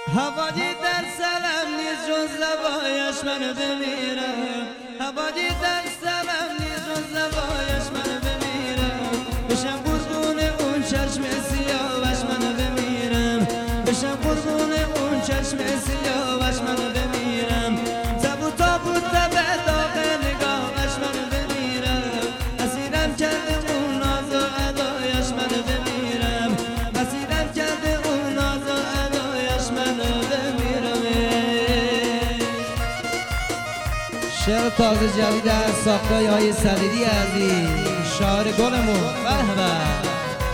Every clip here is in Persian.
هوایی در سرم نیست جز زبایش منو بمیرم. هوایی در سرم نیست جز زبایش منو بمیرم. بشم قربون اون چشم سیاوش منو بمیرم. بشم قربون اون چشم سیاوش منو بمیرم. زبون تابوت به داغ نگاهش منو بمیرم. اسیرم کرده اون ناز و ادایش منو بمیرم. اسیرم کرده اون ناز و ادایش منو بمیرم. شعر تازه جدید از ساختای های صدیدی عزیز، شاعر گلمون. به به.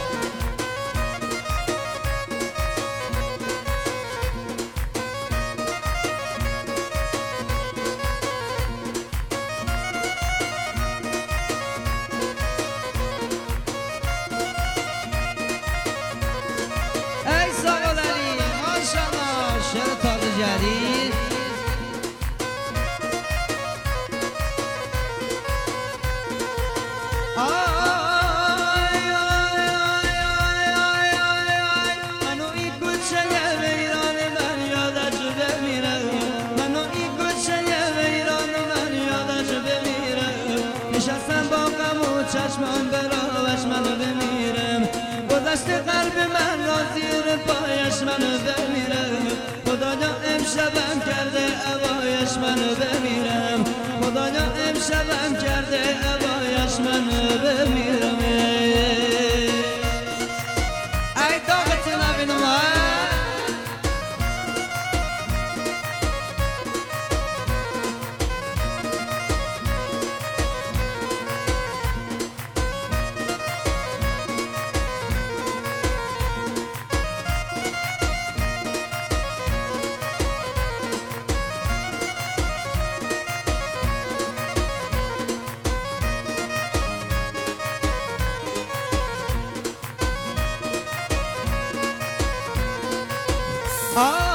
شعر تازه جدید منو این کوچه ویران من یادش بمیرم. منو این کوچه ویران من یادش بمیرم. نشستم با غم و چشمان براوش منو بمیرم. گذشت قلب من را زیر پایش منو بمیرم. خدایا امشبم کرده عبایش منو بمیرم. خدایا امشبم کرده عبایش منو بمیرم. ای داغت نبینم آه